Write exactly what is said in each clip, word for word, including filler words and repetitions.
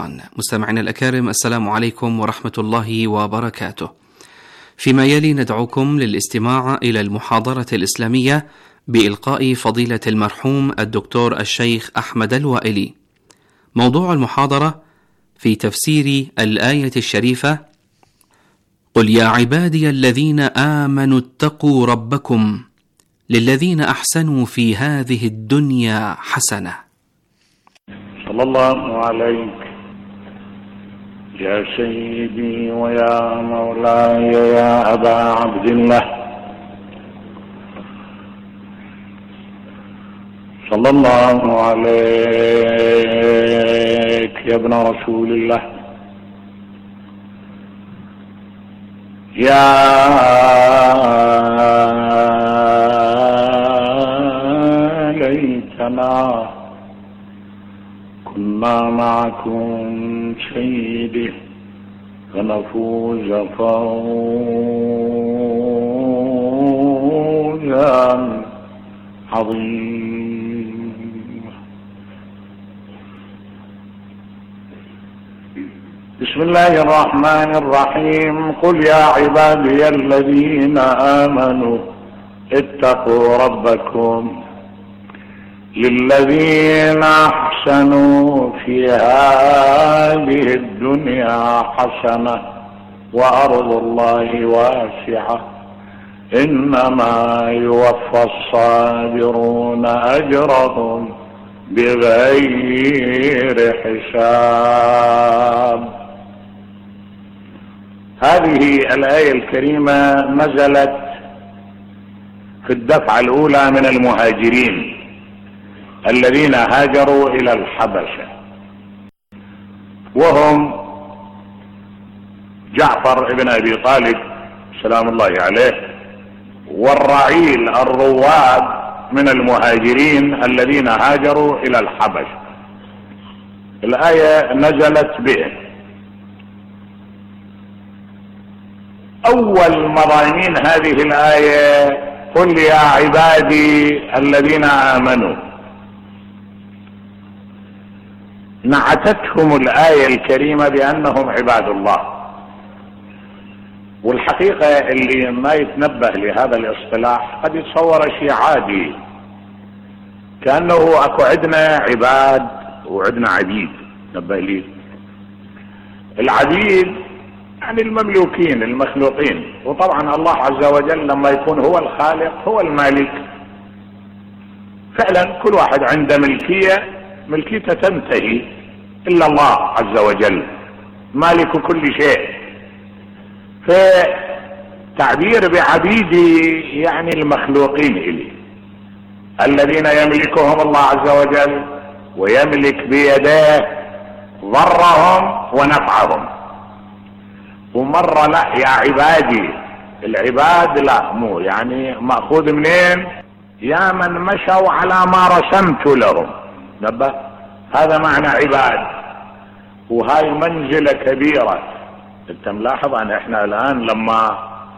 مستمعينا الأكارم، السلام عليكم ورحمة الله وبركاته. فيما يلي ندعوكم للاستماع إلى المحاضرة الإسلامية بإلقاء فضيلة المرحوم الدكتور الشيخ أحمد الوائلي. موضوع المحاضرة في تفسير الآية الشريفة: قل يا عبادي الذين آمنوا اتقوا ربكم للذين أحسنوا في هذه الدنيا حسنة. صلى الله عليك يا سيدي ويا مولاي يا أبا عبد الله، صلى الله عليك يا ابن رسول الله، يا ليتنا كنا معكم سيدي فنفوز فوزا عظيما. بسم الله الرحمن الرحيم. قل يا عبادي الذين آمنوا اتقوا ربكم للذين أحسنوا في هذه الدنيا حسنة وأرض الله واسعة إنما يوفى الصابرون أجرهم بغير حساب. هذه الآية الكريمة نزلت في الدفعة الأولى من المهاجرين الذين هاجروا إلى الحبشة، وهم جعفر ابن أبي طالب سلام الله عليه والرعيل الرواد من المهاجرين الذين هاجروا إلى الحبشة. الآية نزلت بهم. أول مضامين هذه الآية: قل يا عبادي الذين آمنوا. نعتتهم الآية الكريمة بأنهم عباد الله. والحقيقة اللي ما يتنبه لهذا الاصطلاح قد يتصور شيء عادي، كأنه أكو عندنا عباد وعندنا عبيد. نبه لي العبيد يعني المملوكين المخلوقين، وطبعا الله عز وجل لما يكون هو الخالق هو المالك فعلا، كل واحد عنده ملكية، ملكيته تنتهي إلا الله عز وجل مالك كل شيء. فتعبير بعبيدي يعني المخلوقين إليه الذين يملكهم الله عز وجل ويملك بيديه ضرهم ونفعهم. ومرة لا يا عبادي، العباد لا مو يعني مأخوذ منين؟ يا من مشوا على ما رسمت لهم. نبه هذا معنى عباد، وهاي منزلة كبيرة. انت ملاحظ ان احنا الان لما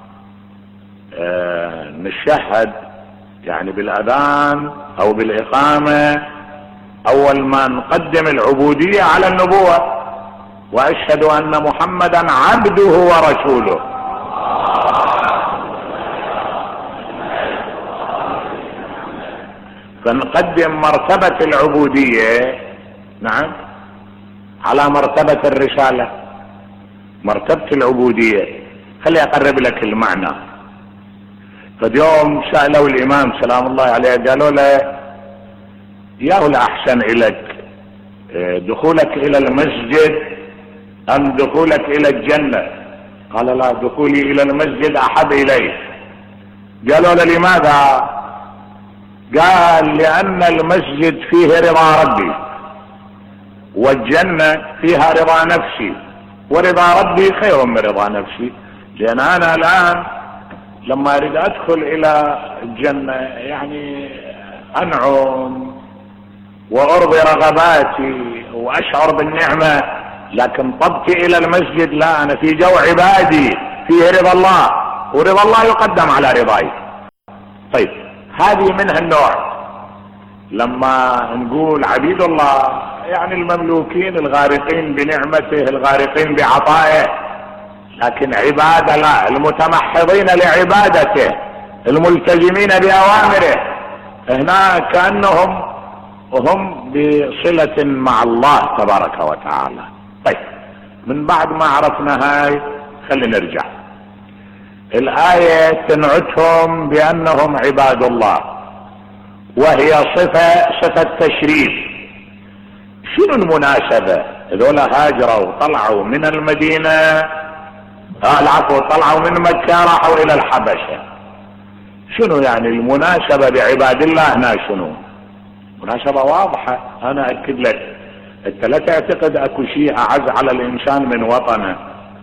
اه نشهد يعني بالاذان او بالاقامة اول ما نقدم العبودية على النبوة، واشهد ان محمدا عبده ورسوله. فنقدم مرتبة العبودية نعم على مرتبة الرسالة، مرتبة العبودية. خلي اقرب لك المعنى. فاليوم سألوا الامام سلام الله عليه قالوا له: يا الأحسن إليك دخولك إلى المسجد أم دخولك إلى الجنة؟ قال: لا، دخولي إلى المسجد أحب إلي. قالوا له: لماذا؟ قال: لأن المسجد فيه رضا ربي، والجنة فيها رضا نفسي، ورضا ربي خير من رضا نفسي. لأن أنا الآن لما أريد أدخل إلى الجنة يعني أنعم وأرضي رغباتي وأشعر بالنعمة، لكن طبتي إلى المسجد لا، أنا في جو عبادي فيه رضا الله، ورضا الله يقدم على رضاي. طيب هذه منها النوع. لما نقول عبيد الله يعني المملوكين الغارقين بنعمته الغارقين بعطائه، لكن عبادة لا، المتمحضين لعبادته الملتزمين بأوامره هنا كأنهم وهم بصلة مع الله تبارك وتعالى. طيب من بعد ما عرفنا هاي خلينا نرجع. الآية تنعتهم بأنهم عباد الله، وهي صفة صفة تشريف. شنو المناسبة؟ هذولا هاجروا وطلعوا من المدينة، آه العفو طلعوا من مكة راحوا إلى الحبشة. شنو يعني المناسبة بعباد الله هنا؟ شنو مناسبة واضحة. أنا أكد لك، أنت لا تعتقد أكو شيء أعز على الإنسان من وطنه.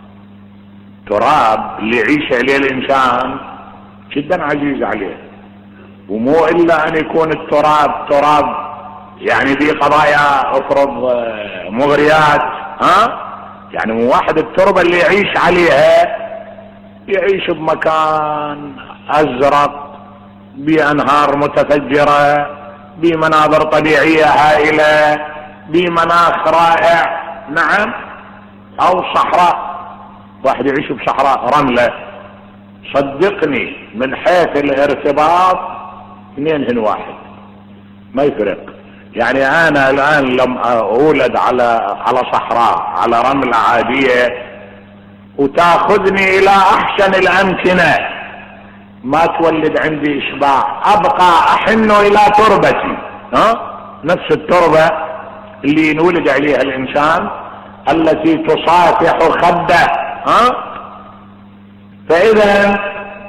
تراب اللي يعيش عليه الإنسان جدا عزيز عليه، ومو إلا أن يكون التراب تراب يعني ذي قضايا أفرض مغريات، ها يعني مو واحد التربة اللي يعيش عليها يعيش بمكان أزرق بأنهار متفجرة بمناظر طبيعية هائلة بمناخ رائع، نعم، أو صحراء، واحد يعيش بصحراء رملة. صدقني من حيث الارتباط اثنين هن واحد، ما يفرق. يعني أنا الآن لم أولد على على صحراء على رملة عادية وتأخذني إلى أحسن الأمكنة ما تولد عندي إشباع، أبقى أحن إلى تربتي، ها نفس التربة اللي ينولد عليها الإنسان التي تصافح خده، ها. فإذا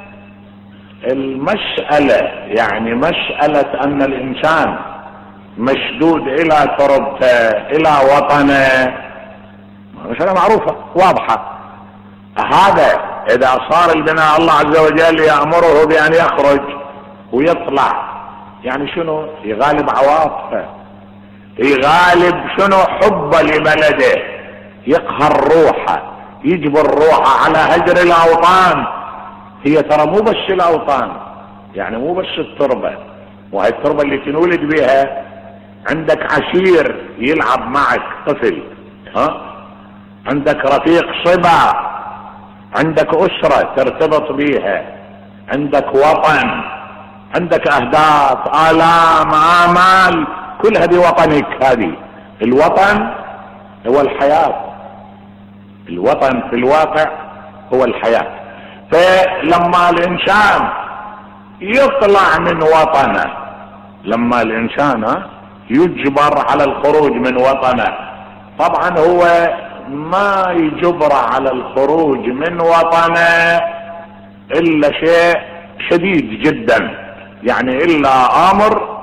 المسألة يعني مسألة أن الإنسان مشدود إلى تربته إلى وطنه مسألة معروفة واضحة. هذا إذا صار البناء الله عز وجل يأمره بأن يخرج ويطلع، يعني شنو؟ يغالب عواطفه، يغالب شنو؟ حبه لبلده، يقهر روحه، يجبر روحه على هجر الأوطان. هي ترى مو بس الأوطان، يعني مو بس التربة، وهي التربة اللي تنولد بها عندك عشير يلعب معك طفل، ها، عندك رفيق صبا، عندك أسرة ترتبط بيها، عندك وطن، عندك أهداف، آلام، آمال، كل هذه وطنك. هذه الوطن هو الحياة، الوطن في الواقع هو الحياة. فلما الإنسان يطلع من وطنه، لما الإنسان يجبر على الخروج من وطنه، طبعا هو ما يجبر على الخروج من وطنه إلا شيء شديد جدا، يعني إلا أمر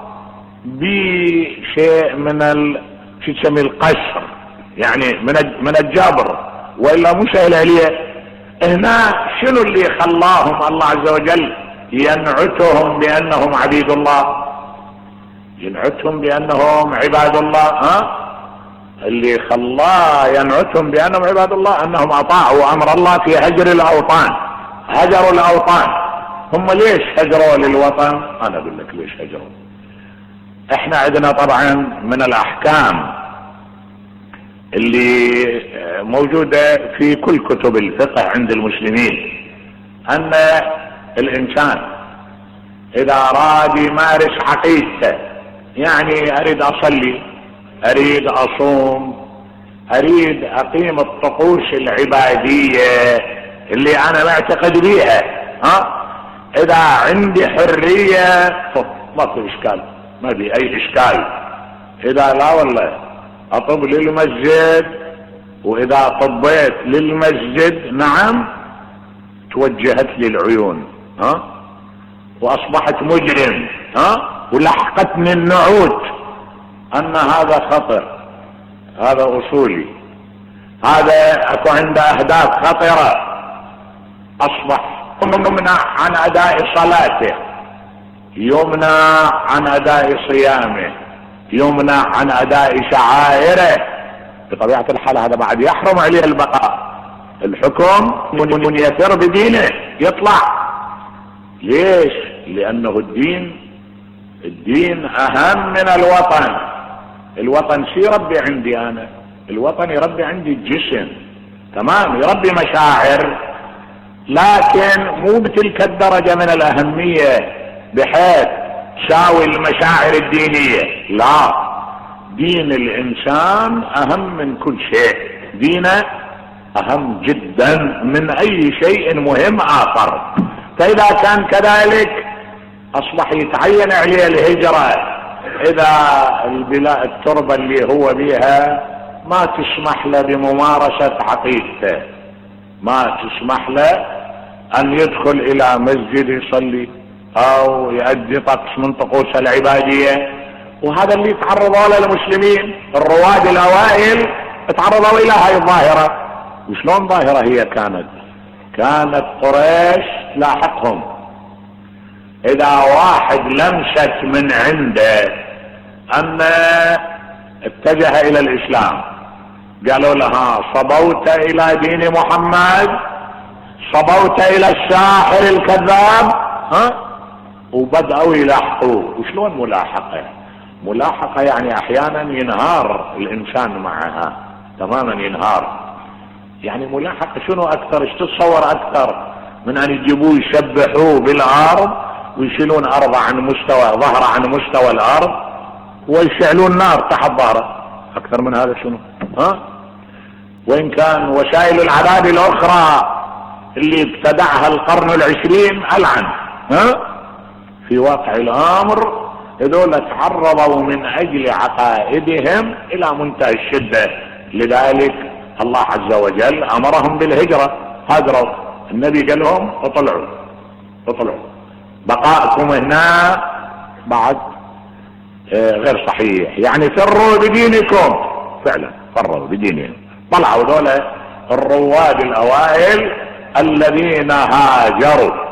بشيء من ال شو تسمي القشر، يعني من من الجبر، وإلا مو سهل عليه. هنا شنو اللي خلاهم الله عز وجل ينعتهم بأنهم عبيد الله؟ ينعتهم بأنهم عباد الله، ها؟ اللي خلاه ينعتهم بأنهم عباد الله أنهم أطاعوا أمر الله في هجر الأوطان، هجروا الأوطان. هم ليش هجروا للوطن؟ أنا أقول لك ليش هجروا. احنا عندنا طبعا من الأحكام اللي موجودة في كل كتب الفقه عند المسلمين أن الإنسان إذا أراد يمارس عقيدته، يعني أريد أصلي، أريد أصوم، أريد أقيم الطقوس العبادية اللي أنا معتقد بيها، ها، إذا عندي حرية ما في إشكال، ما في أي إشكال. إذا لا والله أطب للمسجد، وإذا طبيت للمسجد نعم توجهت لي العيون، ها، وأصبحت مجرم، ها، ولحقتني النعوت أن هذا خطر، هذا أصولي، هذا أكو عنده أهداف خطرة، أصبح يمنع عن أداء صلاته، يمنع عن أداء صيامه، يمنع عن أداء شعائره. بطبيعة الحال هذا بعد يحرم عليه البقاء، الحكم من يثر بدينه يطلع. ليش؟ لأنه الدين الدين أهم من الوطن، الوطن شي يربي عندي انا؟ الوطن يربي عندي الجسم، تمام، يربي مشاعر، لكن مو بتلك الدرجة من الأهمية بحيث تساوي المشاعر الدينية. لا، دين الإنسان أهم من كل شيء، دينه أهم جدا من أي شيء مهم آخر. فإذا كان كذلك أصبح يتعين عليه الهجرة إذا البلاد التربة اللي هو بها ما تسمح له بممارسة عقيدته، ما تسمح له أن يدخل إلى مسجد يصلي أو يؤدي طقس من طقوس العبادية. وهذا اللي تعرضوا له المسلمين الرواد الأوائل، تعرضوا إلى هاي الظاهرة. وشلون ظاهرة هي كانت؟ كانت قريش لاحقهم، إذا واحد لمست من عنده أن اتجه إلى الإسلام قالوا لها صبوت إلى دين محمد، صبوت إلى الساحر الكذاب، ها؟ وبدأوا يلاحقوه. وشلون ملاحقة؟ ملاحقة يعني أحيانا ينهار الإنسان معها تماما، ينهار. يعني ملاحقة شنو أكثر؟ ايش تتصور أكثر من أن يجيبوه يشبحوه بالأرض ويشيلون أرض عن مستوى ظهره عن مستوى الأرض ويشعلون نار تحت ظهره؟ أكثر من هذا شنو؟ ها؟ وإن كان وسائل العذاب الأخرى اللي ابتدعها القرن العشرين ألعن، ها؟ في واقع الأمر هذول تعرضوا من أجل عقائدهم إلى منتهى الشدة، لذلك الله عز وجل أمرهم بالهجرة، هاجروا. النبي قال لهم اطلعوا اطلعوا، بقاءكم هنا بعد غير صحيح، يعني فروا بدينكم. فعلا فروا بدينهم، طلعوا دول الرواد الأوائل الذين هاجروا.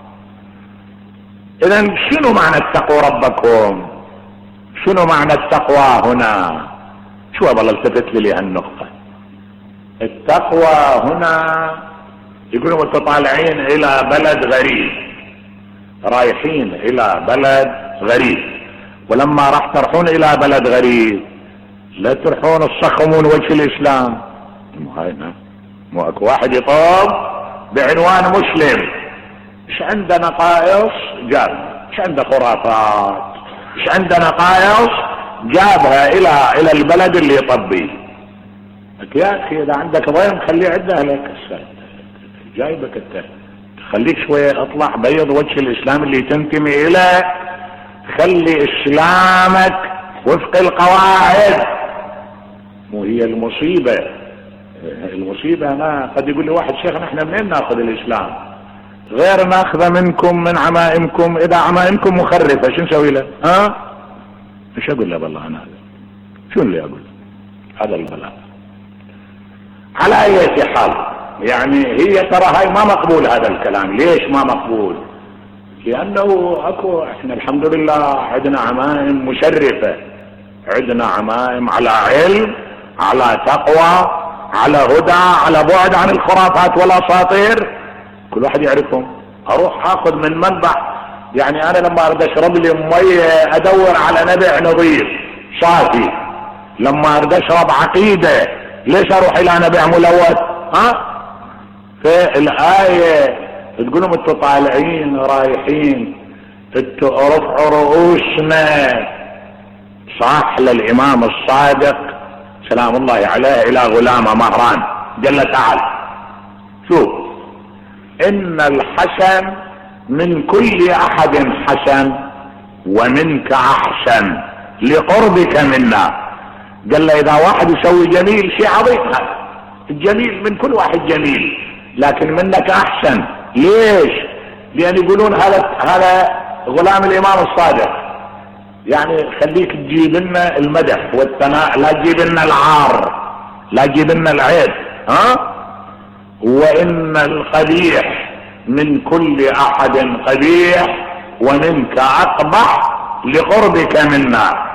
إذن شنو معنى اتقوا ربكم؟ شنو معنى التقوى هنا؟ شو والله التفت لي هالنقطة. التقوى هنا يقولوا متطالعين إلى بلد غريب، رايحين إلى بلد غريب، ولما راح تروحون إلى بلد غريب لا تروحون تصخمون وجه الإسلام. مو هاي مو اكو واحد يطوب بعنوان مسلم، ايش عنده نقائص جاب، ايش عنده خرافات، ايش عنده نقائص جابها الى الى البلد اللي يطبيه. يا اخي اذا عندك ضيم خليه عند اهلك، جايبك انت خليك شويه اطلع بيض وجه الاسلام اللي تنتمي اليه، خلي اسلامك وفق القواعد. مو هي المصيبه المصيبه انا قد يقول لي واحد شيخ نحن منين ناخذ الاسلام؟ غير ناخذه منكم من عمائمكم، اذا عمائمكم مخرفه شو نسوي له؟ ها؟ ايش اقول له والله انا هذا؟ شو اللي اقول؟ هذا البلاء. على اي حال يعني هي ترى هاي ما مقبول هذا الكلام. ليش ما مقبول؟ لانه اكو احنا الحمد لله عندنا عمائم مشرفه، عندنا عمائم على علم، على تقوى، على هدى، على بعد عن الخرافات والاساطير، كل واحد يعرفهم. اروح اخذ من منبع، يعني انا لما اريد اشرب لي ميه ادور على نبع نظيف صافي، لما اريد اشرب عقيده ليش اروح الى نبع ملوث؟ ها؟ فالايه تقولوا متطالعين رايحين رفعوا رؤوسنا صح للامام الصادق سلام الله عليه الى غلامه مهران جل تعالى. شوف، ان الحسن من كل احد حسن ومنك احسن لقربك منا. قال له اذا واحد يسوي جميل شيء عظيم، الجميل من كل واحد جميل، لكن منك احسن. ليش؟ لان يقولون هذا هذا غلام الامام الصادق، يعني خليك تجيب لنا المدح والثناء، لا تجيب لنا العار، لا تجيب لنا العيب. ها؟ وان القبيح من كل احد قبيح ومنك اقبح لقربك منا.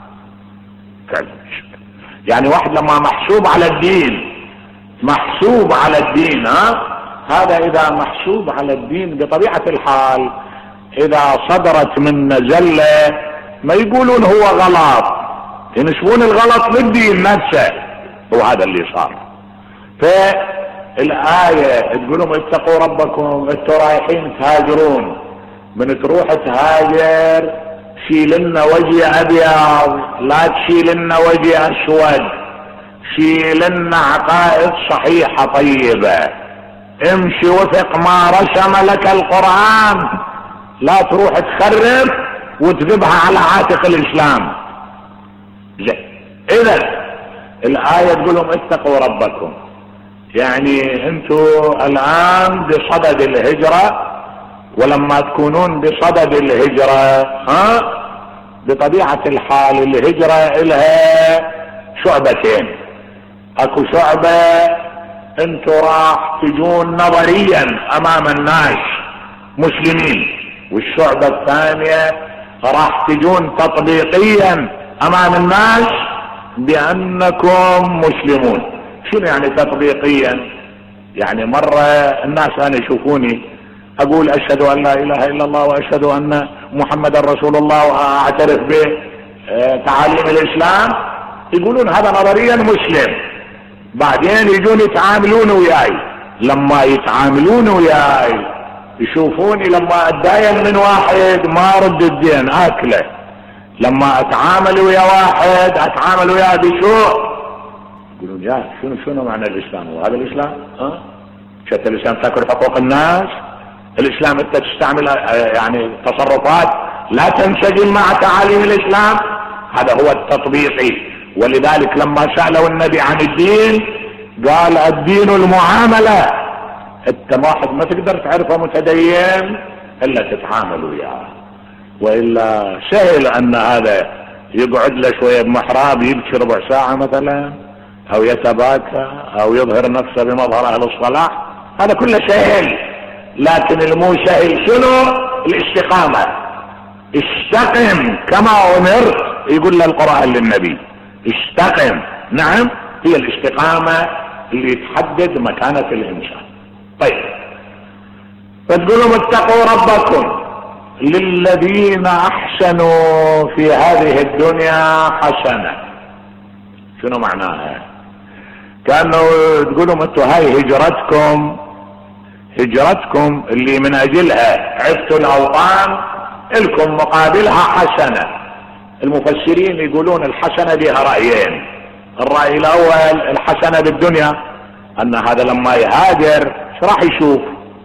يعني واحد لما محسوب على الدين، محسوب على الدين، ها؟ هذا اذا محسوب على الدين بطبيعة الحال اذا صدرت من زلة ما يقولون هو غلط، ينسبون الغلط للدين نفسه، وهذا اللي صار. فالآية تقول لهم اتقوا ربكم، انتوا رايحين تهاجرون، من تروح تهاجر شيل لنا وجه ابيض، لا تشيل لنا وجه اسود، شيل لنا عقائد صحيحة طيبة، امشي وفق ما رسم لك القرآن، لا تروح تخرب وتذبها على عاتق الاسلام. زين، اذا الآية تقول لهم اتقوا ربكم، يعني انتوا الان بصدد الهجرة، ولما تكونون بصدد الهجرة ها بطبيعة الحال الهجرة لها شعبتين. اكو شعبة انتوا راح تجون نظريا امام الناس مسلمين، والشعبة الثانية راح تجون تطبيقيا امام الناس بانكم مسلمون. شنو يعني تطبيقيا؟ يعني مرة الناس انا يشوفوني اقول اشهد ان لا اله الا الله واشهد ان محمد رسول الله واعترف بتعاليم الاسلام، يقولون هذا نظريا مسلم، بعدين يجون يتعاملون وياي، لما يتعاملون وياي يشوفوني لما اتداين من واحد ما ارد الدين اكله، لما اتعامل ويا واحد اتعامل وياه بشوق، يقولون يا شنو شنو معنى الاسلام؟ وهذا الاسلام؟ ها؟ شت الاسلام تاكل حقوق الناس؟ الاسلام انت تستعمل يعني تصرفات لا تنسجم مع تعاليم الاسلام؟ هذا هو التطبيقي. ولذلك لما سألوا النبي عن الدين قال الدين المعاملة، انت واحد ما تقدر تعرفه متدين الا تتعامل وياه، والا سهل ان هذا يقعد له شوية بمحراب يبكي ربع ساعة مثلا، او يتباكى او يظهر نفسه بمظهر اهل الصلاح، هذا كله سهل. لكن المو سهل شنو؟ الاستقامة. استقم كما امرت، يقول له القرآن للنبي استقم. نعم، هي الاستقامة اللي تحدد مكانة الانسان. طيب، فتقولوا اتقوا ربكم للذين احسنوا في هذه الدنيا حسنة. شنو معناها؟ كانوا تقولوا انتوا هاي هجرتكم، هجرتكم اللي من اجلها عفتوا الاوطان لكم مقابلها حسنة. المفسرين يقولون الحسنة لها رأيين. الرأي الاول الحسنة بالدنيا، ان هذا لما يهاجر ايش راح يشوف؟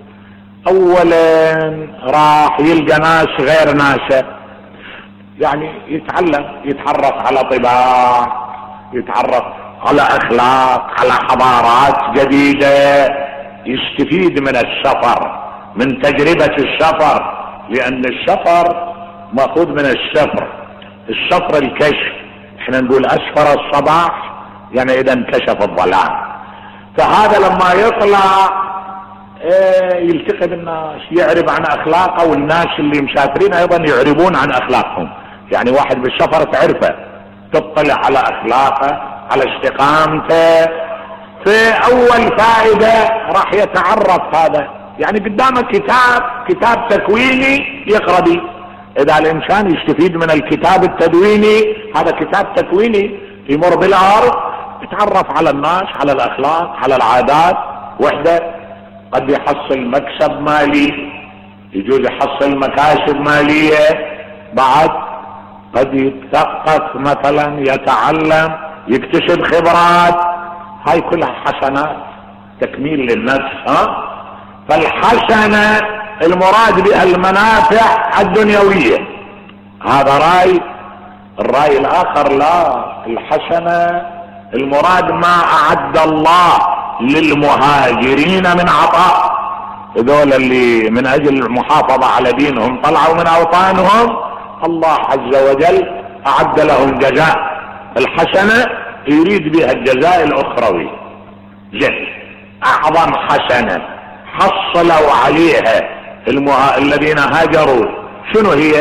اولا راح يلقى ناس غير ناسه، يعني يتعلم، يتعرف على طباع، يتعرف على اخلاق، على حضارات جديدة، يستفيد من السفر، من تجربة السفر، لان السفر ماخوذ من السفر. السفر الكشف، احنا نقول اسفر الصباح يعني اذا انكشف الظلام. فهذا لما يطلع ايه يلتقي بالناس، يعرب عن اخلاقه، والناس اللي مسافرين ايضا يعربون عن اخلاقهم. يعني واحد بالسفر تعرفه، تطلع على اخلاقه، على استقامته. في اول فائدة راح يتعرف هذا، يعني قدامك كتاب كتاب تكويني يقرأ به. اذا الانسان يستفيد من الكتاب التدويني، هذا كتاب تكويني يمر بالارض، يتعرف على الناس، على الاخلاق، على العادات. وحده قد يحصل مكسب مالي، يجوز يحصل مكاسب مالية، بعد قد يتثقف مثلا، يتعلم، يكتسب خبرات، هاي كلها حسنات تكميل للنفس. ها؟ فالحسنة المراد بها المنافع الدنيوية، هذا رأي. الرأي الآخر لا، الحسنة المراد ما أعد الله للمهاجرين من عطاء، هذول اللي من أجل المحافظة على دينهم طلعوا من أوطانهم، الله عز وجل أعد لهم جزاء. الحسنة يريد بها الجزاء الأخروي. جد أعظم حسنة حصلوا عليها المها... الذين هاجروا شنو هي؟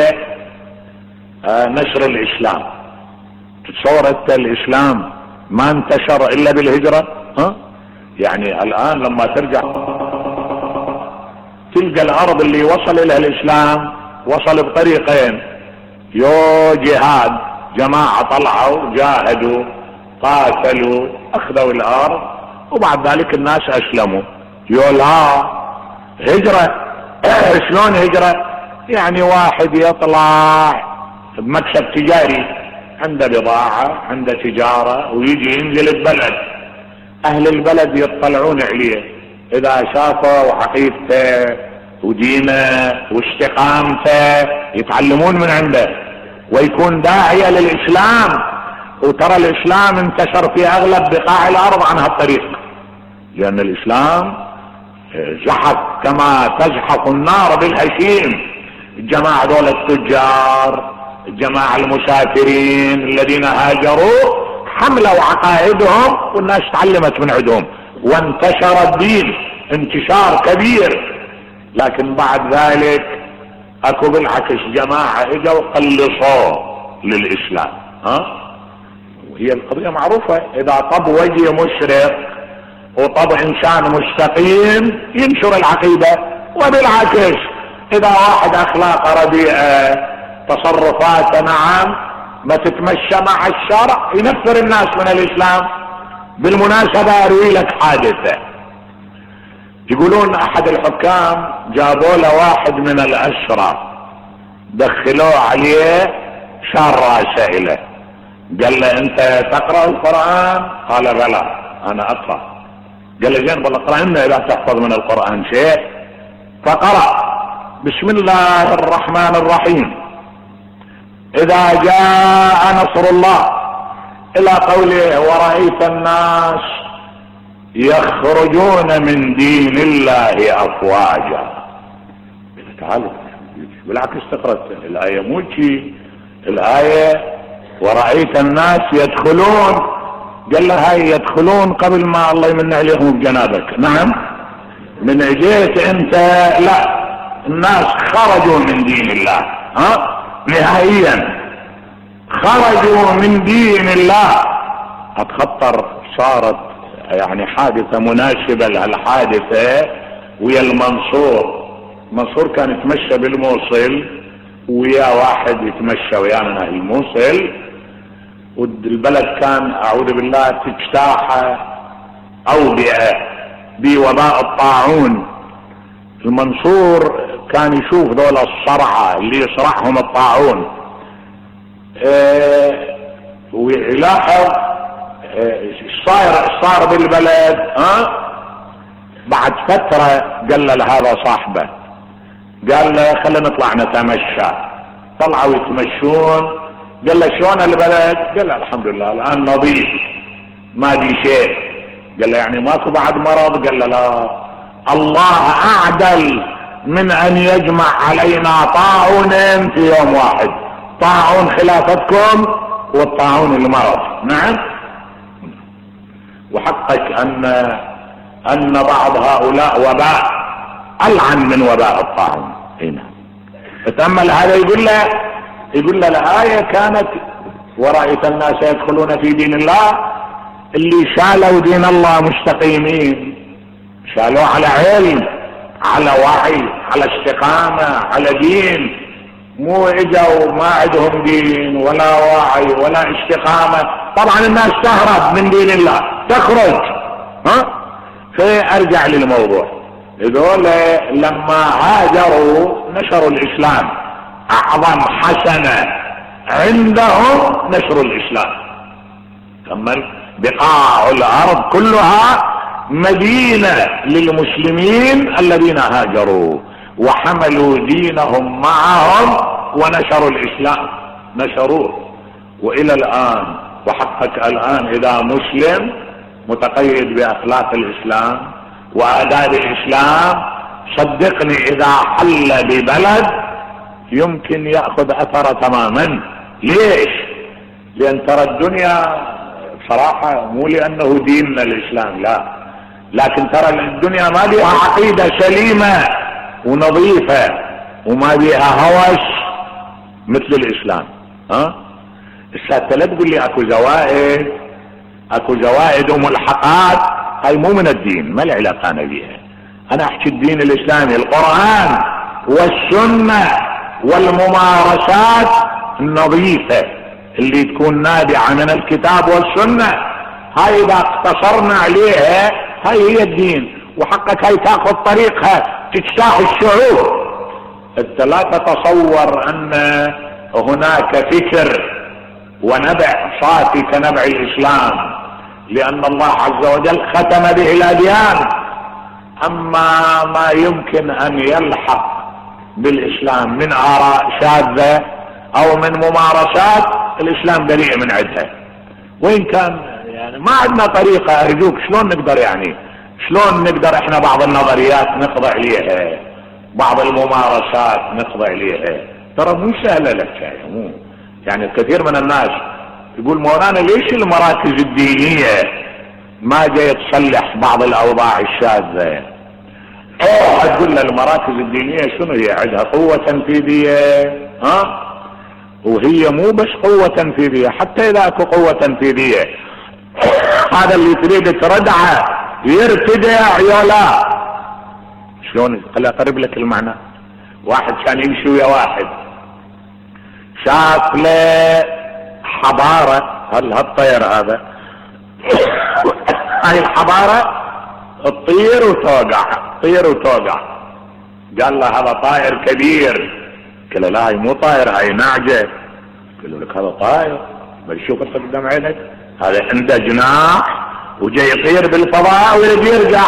آه نشر الإسلام. تتصور أنت الإسلام ما انتشر إلا بالهجرة؟ ها؟ يعني الآن لما ترجع تلقى الأرض اللي وصل إليها الإسلام وصل بطريقين، يو جهاد جماعة طلعوا جاهدوا قاتلوا اخذوا الارض وبعد ذلك الناس اسلموا. يقول ها هجرة. شلون هجرة؟ يعني واحد يطلع بمكسب تجاري، عنده بضاعة عنده تجارة ويجي ينزل ببلد، اهل البلد يطلعون عليه، اذا شافوا عقيدته ودينه واستقامته يتعلمون من عنده ويكون داعية للإسلام. وترى الإسلام انتشر في أغلب بقاع الأرض عن هالطريق، لأن الإسلام زحف كما تزحف النار بالهشيم. الجماعة دول التجار، الجماعة المسافرين الذين هاجروا حملوا عقائدهم والناس تعلمت من عندهم وانتشر الدين انتشار كبير. لكن بعد ذلك اكو بالعكس جماعة اجوا قلصوا للاسلام. ها وهي القضية معروفة، اذا طب وجه مشرق وطب انسان مستقيم ينشر العقيدة، وبالعكس اذا واحد اخلاقه رديئة تصرفاته نعم ما تتمشى مع الشرع ينفر الناس من الاسلام. بالمناسبة اروي لك حادثة. يقولون احد الحكام جابوا له واحد من الاسرى دخلوه عليه شار راسه له، قال له انت تقرأ القرآن؟ قال بلى انا اقرأ. قال له زين بل اقرأ لنا اذا تحفظ من القرآن شيء. فقرأ بسم الله الرحمن الرحيم اذا جاء نصر الله الى قوله ورأيت الناس يخرجون من دين الله افواجا. تعالوا بالعكس تقرأ الآية مو شي، الآية ورأيت الناس يدخلون، قال له هاي يدخلون قبل ما الله يمن عليهم بجنابك. نعم من اجيت انت لا، الناس خرجوا من دين الله، ها نهائيا خرجوا من دين الله. اتخطر صارت يعني حادثة مناسبة لهالحادثة ويا المنصور. منصور كان يتمشى بالموصل ويا واحد يتمشى ويانا من اهل الموصل، والبلد كان اعوذ بالله تجتاح اوبئة بوباء الطاعون. المنصور كان يشوف دول الصرعى اللي يصرعهم الطاعون، اه ويلاحظ صاير صار بالبلد. ها بعد فترة قال له لهذا صاحبه، قال له خلينا نطلع نتمشى. طلعوا يتمشون، قال له شلون البلد؟ قال له الحمد لله الان نظيف ما دي شيء. قال له يعني ماكو بعد مرض؟ قال له لا، الله اعدل من ان يجمع علينا طاعون في يوم واحد، طاعون خلافتكم والطاعون المرض. نعم وحقك ان ان بعض هؤلاء وباء العن من وباء الطاعون. هنا فتأمل هذا يقول له يقول له الآية كانت ورأيت الناس يدخلون في دين الله، اللي شالوا دين الله مستقيمين، شالوا على علم على وعي على استقامة على دين، مو اجوا ما عندهم دين ولا وعي ولا استقامة. طبعا الناس تهرب من دين الله تخرج. ها فارجع للموضوع، هذول لما هاجروا نشروا الاسلام، اعظم حسنة عندهم نشر الاسلام. كمل بقاع الارض كلها مدينة للمسلمين الذين هاجروا وحملوا دينهم معهم ونشروا الاسلام، نشروه. والى الان وحقك الان اذا مسلم متقيد باخلاق الاسلام واداب الاسلام، صدقني اذا حل ببلد يمكن ياخذ اثر تماما. ليش؟ لان ترى الدنيا بصراحه مو لانه ديننا الاسلام لا، لكن ترى الدنيا ما بيها عقيده سليمه ونظيفه وما بيها هوس مثل الاسلام. ها السادة لا تقول لي اكو زوائد اكو زوائد وملحقات، هاي مو من الدين، ما لي علاقه انا بيها. انا احكي الدين الاسلامي، القرآن والسنة والممارسات النظيفة اللي تكون نابعة من الكتاب والسنة، هاي اذا اقتصرنا عليها هاي هي الدين، وحقك هاي تاخذ طريقها تجتاح الشعوب. انت لا تتصور ان هناك فكر ونبع صافي كنبع الاسلام، لان الله عز وجل ختم به الاديان. اما ما يمكن ان يلحق بالاسلام من اراء شاذة او من ممارسات، الاسلام بريء من عدها. وان كان يعني ما عندنا طريقة، ارجوك شلون نقدر يعني شلون نقدر احنا بعض النظريات نخضع ليها، بعض الممارسات نخضع ليها، ترى مو سهلة لك يعني. مو يعني كثير من الناس يقول مولانا ليش المراكز الدينية ما جاي تصلح بعض الاوضاع الشاذة؟ اوه تقول له المراكز الدينية شنو هي؟ عندها قوة تنفيذية، ها؟ وهي مو بس قوة تنفيذية، حتى اذا اكو قوة تنفيذية هذا اللي تريد تردعه يرتدع يولا. شلون؟ خلي اقرب لك المعنى. واحد كان يمشي ويا واحد، شاف له حضارة، هل هالطير هذا هاي الحضارة تطير وتوقع تطير وتوقع. قال له هذا طائر كبير. قال له لا هاي مو طائر، هاي نعجة. قال له لك هذا طائر، بل شوف قدام عينك، هذا عنده جناح وجاي يطير بالفضاء ويريد يرجع.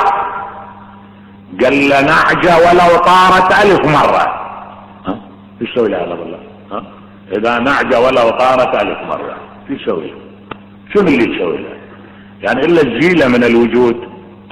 قال له نعجة ولو طارت ألف مرة. ها ايش يسوي لها هذا بالله؟ ها اذا نعجة ولو طارت ألف مرة ايش يسوي لها؟ شنو اللي يسوي لها؟ يعني الا الزيلة من الوجود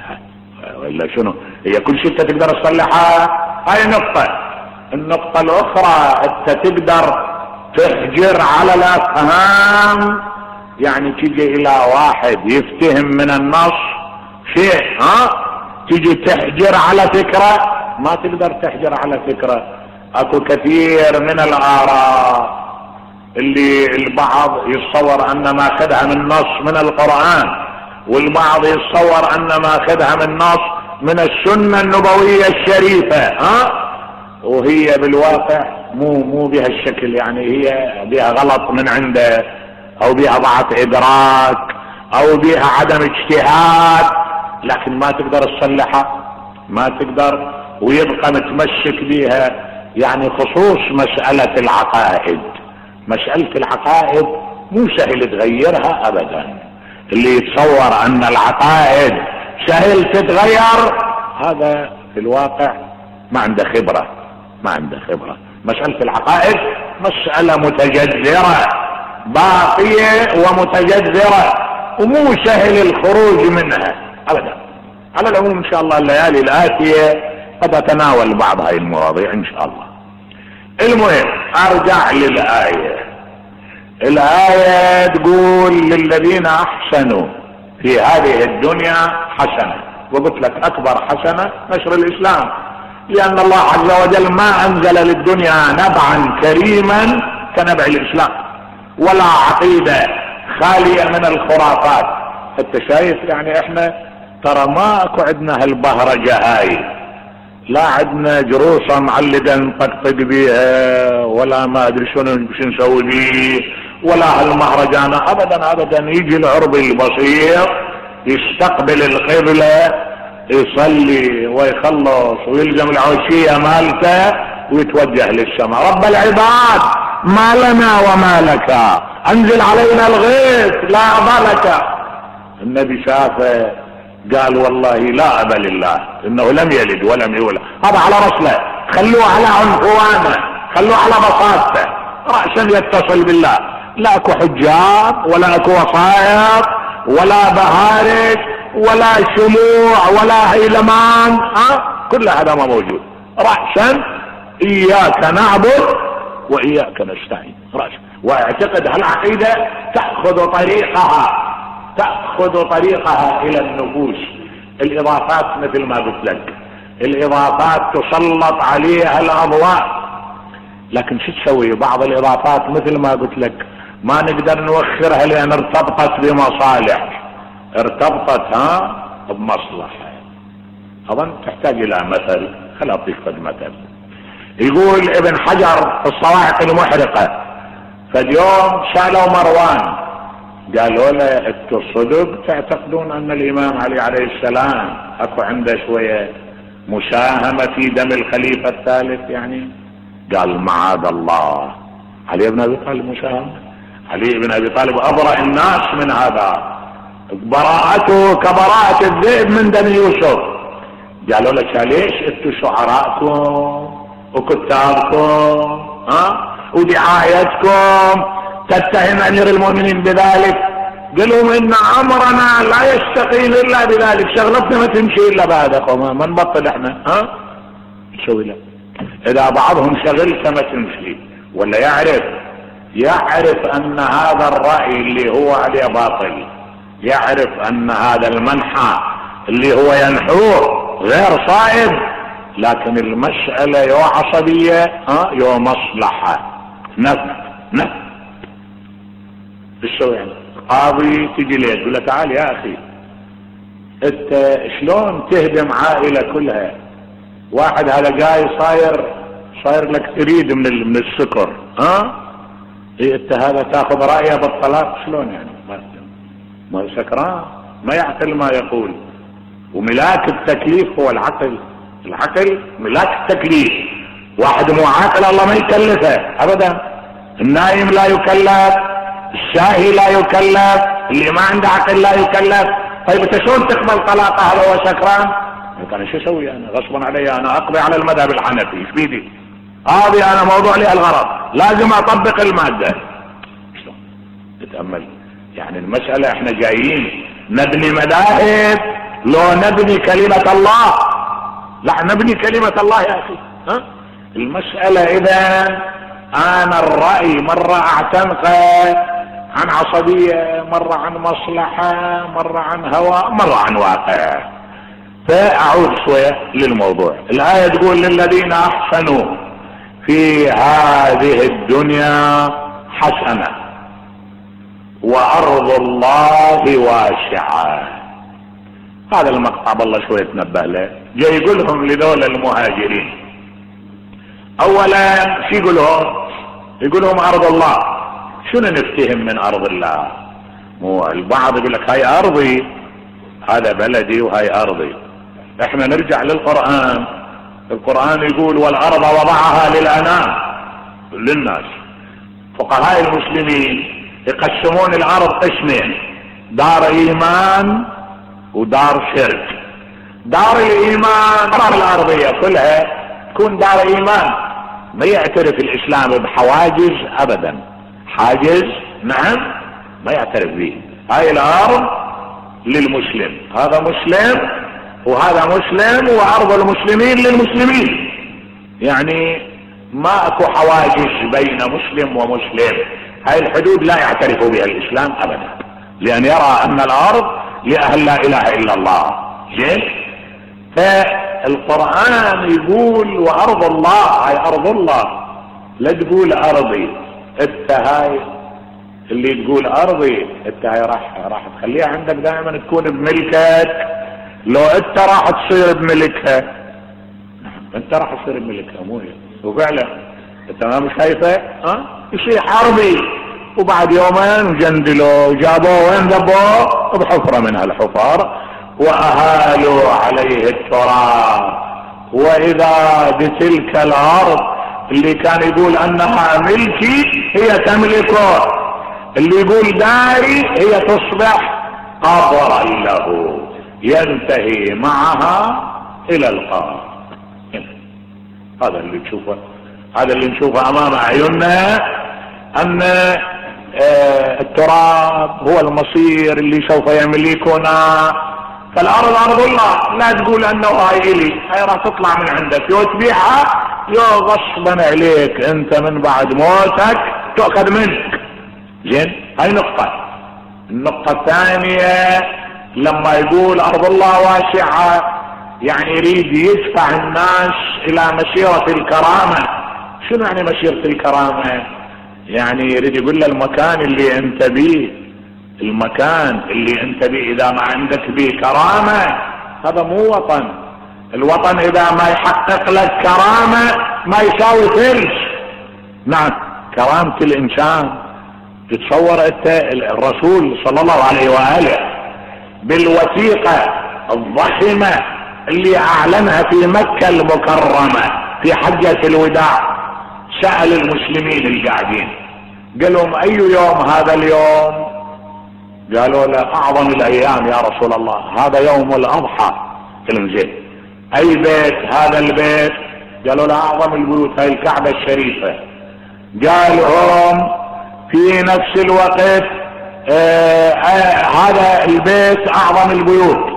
ولا شنو؟ هي كل شيء انت تقدر تصلحها. هاي نقطة. النقطة الاخرى انت تقدر تحجر على الافهام، يعني تيجي الى واحد يفتهم من النص شيء، ها تيجي تحجر على فكرة، ما تقدر تحجر على فكرة. اكو كثير من الاراء اللي البعض يتصور ان ما اخذها من نص من القرآن، والبعض يتصور ان ما اخذها من نص من السنة النبوية الشريفة، ها وهي بالواقع مو مو بهالشكل. يعني هي بها غلط من عنده، او بها ضعف ادراك، او بها عدم اجتهاد، لكن ما تقدر تصلحها، ما تقدر، ويبقى متمسك بها. يعني خصوص مسألة العقائد، مسألة العقائد مو سهل تغيرها ابدا. اللي يتصور ان العقائد سهل تتغير هذا في الواقع ما عنده خبرة، ما عنده خبرة. مسألة العقائد مسألة متجذرة باقية ومتجذرة، ومو سهل الخروج منها ابدا. على العموم ان شاء الله الليالي الآتية قد اتناول بعض هاي المواضيع ان شاء الله. المهم ارجع للآية. الآية تقول للذين احسنوا في هذه الدنيا حسنة، وقلت لك اكبر حسنة نشر الاسلام، لان الله عز وجل ما انزل للدنيا نبعا كريما كنبع الاسلام، ولا عقيدة خالية من الخرافات. انت شايف يعني احنا ترى ما اكو عندنا هالبهرجة هاي، لا عندنا جروسة معلقة نطقطق بيها، ولا ما ادري شنو نسوي بيه، ولا هالمهرجان ابدا ابدا. يجي العربي البسيط يستقبل القبلة، يصلي ويخلص ويلزم العشية مالته ويتوجه للسماء. رب العباد ما لنا وما لك، انزل علينا الغيث لا ابا لك. النبي شافه قال والله لا ابا لله، انه لم يلد ولم يولد. هذا على رسله، خلوه على عنفوانه، خلوه على بساطته، رأسا يتصل بالله. لا اكو حجاب ولا اكو وصايا ولا بهارج ولا شموع ولا هيلمان، ها كل هذا ما موجود. رأسا اياك نعبد واياك نستعين، رأسا. واعتقد هالعقيدة تأخذ طريقها تأخذ طريقها الى النفوس. الاضافات مثل ما قلت لك، الاضافات تسلط عليها الاضواء، لكن شو تسوي؟ بعض الاضافات مثل ما قلت لك ما نقدر نوخرها لان ارتبطت بمصالح، ارتبطت ها بمصلحة. اظن تحتاج الى مثل، خل اعطيك قد مثل. يقول ابن حجر في الصواعق المحرقة فاليوم سألوا مروان قالوا له انتوا صدق تعتقدون ان الامام علي عليه السلام اكو عنده شوية مساهمة في دم الخليفة الثالث يعني؟ قال معاذ الله، علي بن ابي طالب مساهمة؟ علي بن ابي طالب ابرأ الناس من هذا، براءته كبراءة الذئب من دم يوسف. قالوا له ليش انتوا شعراءكم وكتابكم ها ودعايتكم تتهم امير المؤمنين بذلك؟ قالوا ان امرنا لا يستقيم الا بذلك، شغلتنا ما تمشي الا بعدكم، ما نبطل احنا ها نسوي له. اذا بعضهم شغلته ما تمشي ولا يعرف يعرف ان هذا الرأي اللي هو عليه باطل، يعرف ان هذا المنحى اللي هو ينحوه غير صائب، لكن المسألة يو عصبية ها يو مصلحة نفع نفع. ايش يعني؟ قاضي تجي ليه تقول له تعال يا اخي انت شلون تهدم عائلة كلها؟ واحد هذا جاي صاير صاير لك تريد من من السكر ها؟ إيه انت هذا تاخذ رأيه بالطلاق؟ شلون يعني؟ ما سكران ما يعقل ما يقول. وملاك التكليف هو العقل، العقل ملاك التكليف. واحد مو عاقل الله ما يكلفه ابدا، النايم لا يكلف، الشاهي لا يكلف، اللي ما عنده عقل لا يكلف. طيب انت شلون تقبل طلاقه هذا هو سكران؟ انا شو اسوي انا؟ غصبا علي انا اقضي على المذهب الحنفي، ايش بيدي؟ قاضي انا موضوع لي الغرض، لازم اطبق الماده. شلون؟ تتامل يعني المساله احنا جايين نبني مذاهب لو نبني كلمه الله؟ لا نبني كلمه الله يا اخي ها؟ المساله اذا انا الرأي مرة اعتنقه عن عصبية، مرة عن مصلحة، مرة عن هوى، مرة عن واقع. فاعود شوية للموضوع. الآية تقول للذين احسنوا في هذه الدنيا حسنة وارض الله واسعة. هذا المقطع بالله شوية تنبه له، جاي يقولهم لذول المهاجرين. اولا شو يقولهم؟ يقولهم ارض الله. شنو نفتهم من ارض الله؟ مو البعض يقول لك هاي ارضي، هذا بلدي وهاي ارضي. احنا نرجع للقرآن. القرآن يقول والارض وضعها للانام، للناس. فقهاء المسلمين يقسمون الارض قسمين، دار ايمان ودار شرك. دار الايمان الدار الارضية كلها تكون دار ايمان، ما يعترف الاسلام بحواجز ابدا، حاجز نعم ما يعترف به. هاي الارض للمسلم، هذا مسلم وهذا مسلم، وارض المسلمين للمسلمين، يعني ما اكو حواجز بين مسلم ومسلم. هاي الحدود لا يعترف بها الاسلام ابدا، لان يرى ان الارض لاهل لا اله الا الله. زين؟ فالقرآن يقول وارض الله، هاي ارض الله، لا تقول ارضي. انت هاي اللي تقول ارضي انت هاي راح راح تخليها عندك دائما تكون بملكك، لو انت راح تصير بملكها. انت راح تصير بملكها مو هي. وفعلا انت ما مش شايفه ها؟ يصير حربي وبعد يومين جندلوا وجابوه وين ذبوه؟ بحفرة من هالحفر واهالوا عليه التراب. واذا بتلك الارض اللي كان يقول انها ملكي هي تملكه، اللي يقول داري هي تصبح قبرا له ينتهي معها الى القبر. هذا اللي نشوفه، هذا اللي نشوفه امام اعيننا، ان التراب هو المصير اللي سوف يملكنا. فالارض ارض الله، لا تقول انه هاي الي، هاي راح تطلع من عندك، يو تبيعها يو غصبا عليك انت من بعد موتك تؤخذ منك. زين؟ هاي نقطة. النقطة الثانية لما يقول ارض الله واسعة، يعني يريد يدفع الناس الى مسيرة الكرامة. شنو يعني مسيرة الكرامة؟ يعني يريد يقول له المكان اللي انت بيه، المكان اللي انت بيه اذا ما عندك بيه كرامة هذا مو وطن. الوطن اذا ما يحقق لك كرامة ما يساوي ثلج. نعم كرامة الانسان. تتصور انت الرسول صلى الله عليه وآله بالوثيقة الضخمة اللي اعلنها في مكة المكرمة في حجة الوداع، سأل المسلمين القاعدين قال لهم اي يوم هذا اليوم؟ قالوا له اعظم الايام يا رسول الله، هذا يوم الاضحى. قال زين، اي بيت هذا البيت؟ قالوا له اعظم البيوت، هاي الكعبة الشريفة. قال هم في نفس الوقت آه آه هذا البيت اعظم البيوت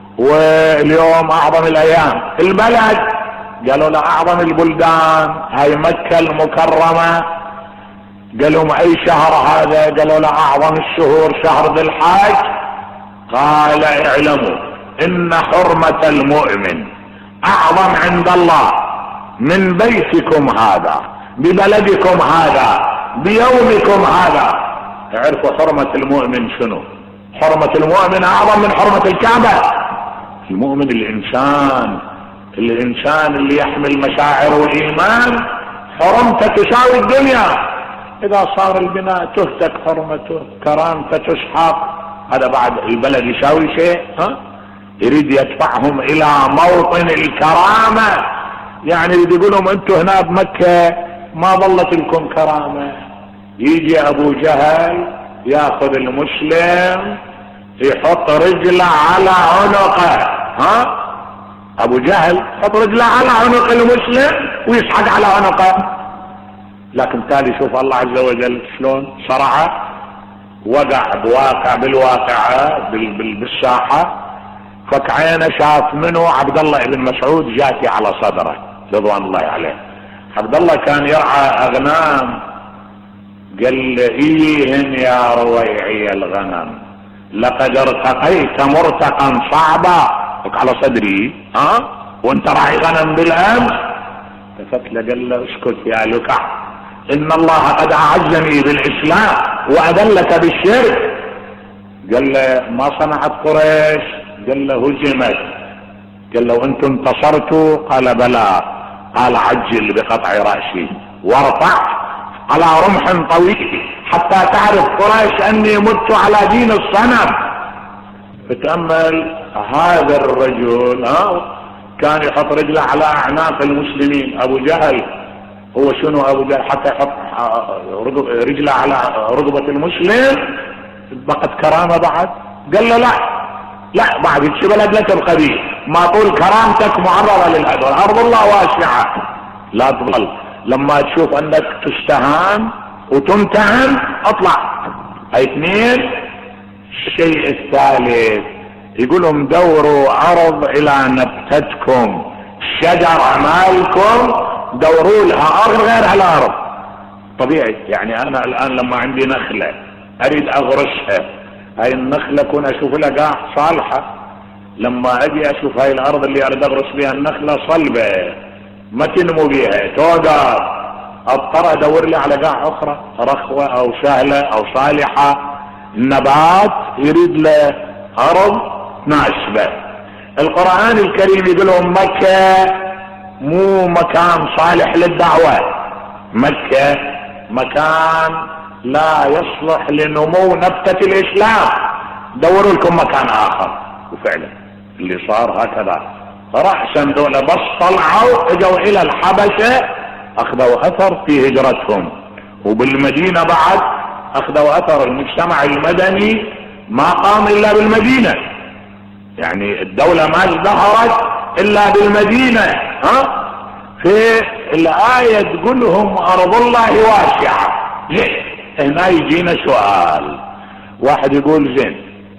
واليوم اعظم الايام. البلد؟ قالوا له اعظم البلدان، هاي مكة المكرمة. قالوا اي شهر هذا؟ قالوا له اعظم الشهور شهر ذي الحج. قال اعلموا ان حرمة المؤمن اعظم عند الله من بيتكم هذا، ببلدكم هذا، بيومكم هذا. اعرفوا حرمة المؤمن شنو؟ حرمة المؤمن اعظم من حرمة الكعبة. المؤمن الانسان، الانسان اللي يحمل مشاعر والايمان حرمته تساوي الدنيا. اذا صار البناء تهتك حرمته، كرامته تسحق، هذا بعد البلد يساوي شيء؟ ها؟ يريد يدفعهم الى موطن الكرامة. يعني يريد يقول لهم انتم هنا بمكة ما ظلت لكم كرامة. يجي ابو جهل ياخذ المسلم يحط رجله على عنقه. ها؟ ابو جهل يحط رجله على عنق المسلم ويسحق على عنقه. لكن تالي شوف الله عز وجل شلون صرعه، وقع بواقع بالواقعة بالساحة، فك عينه شاف منه عبد الله بن مسعود جاتي على صدره رضوان الله عليه. عبد الله كان يرعى اغنام. قال ايهن يا رويعي الغنم لقد ارتقيت مرتقا صعبا. على صدري ها وانت راعي غنم بالامس. التفت له قال له اسكت يا لكع، ان الله قد اعزني بالاسلام واذلك بالشرك. قال له ما صنعت قريش؟ قال له هزمت. قال له انتم انتصرتوا؟ قال بلى. قال عجل بقطع رأسي وارفع على رمح طويل حتى تعرف قريش اني مت على دين الصنم. فتأمل هذا الرجل ها كان يحط رجله على اعناق المسلمين. ابو جهل هو شنو ابو جهل حتى يحط رجله على رقبة المسلم؟ بقت كرامة بعد؟ قال له لا لا بعد شي بلد لا تبقى بيه، ما طول كرامتك معرضة للهدر، ارض الله واسعة لا تظل. لما تشوف انك تستهان وتمتهن اطلع. هاي اثنين. الشيء الثالث يقولهم دوروا ارض الى نبتتكم، شجر مالكم دوروا لها ارض غير الارض. طبيعي يعني انا الان لما عندي نخلة اريد اغرسها، هاي النخلة كون اشوف لها قاع صالحة، لما اجي اشوف هاي الارض اللي اريد اغرس بها النخلة صلبة ما تنمو بيها توقف، اضطر ادور لي على قاع اخرى رخوة او سهلة او صالحة. النبات يريد له ارض ناسبة. القرآن الكريم يقول لهم مكة مو مكان صالح للدعوة، مكة مكان لا يصلح لنمو نبتة الاسلام، دوروا لكم مكان اخر. وفعلا اللي صار هكذا، رأسا دولة بس طلعوا اجوا الى الحبشة اخذوا اثر في هجرتهم، وبالمدينة بعد اخذوا اثر. المجتمع المدني ما قام الا بالمدينة، يعني الدولة ما ازدهرت الا بالمدينة. ها في الآية تقولهم ارض الله واسعة. ليه؟ هنا يجينا سؤال، واحد يقول زين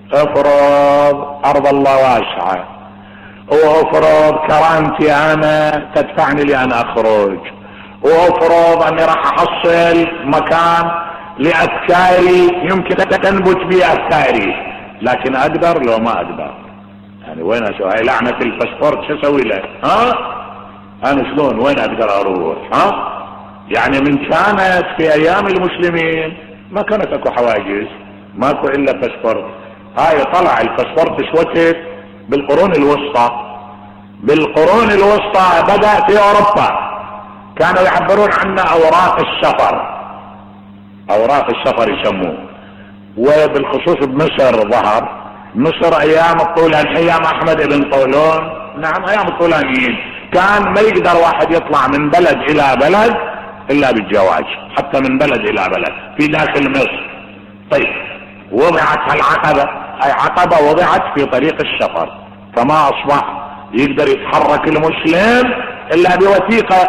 افرض ارض الله واسعة وافرض كرامتي انا تدفعني لان اخرج، وافرض اني راح احصل مكان لافكاري يمكن تنبت بي افكاري، لكن اقدر لو ما اقدر؟ يعني وين اسوي هاي لعنة الباسبورت شو اسوي له؟ ها انا شلون وين اقدر اروح؟ ها يعني من كانت في ايام المسلمين ما كانت اكو حواجز، ماكو الا باسبورت. هاي طلع الباسبورت شوتت بالقرون الوسطى. بالقرون الوسطى بدأ في اوروبا كانوا يعبرون عنه اوراق السفر. اوراق السفر يسموه. وبالخصوص بمصر ظهر، مصر ايام الطولان، ايام احمد بن طولون، نعم ايام الطولانيين، كان ما يقدر واحد يطلع من بلد الى بلد الا بالجواز، حتى من بلد الى بلد في داخل مصر. طيب وضعت العقبة، اي عقبة وضعت في طريق السفر، فما اصبح يقدر يتحرك المسلم الا بوثيقة.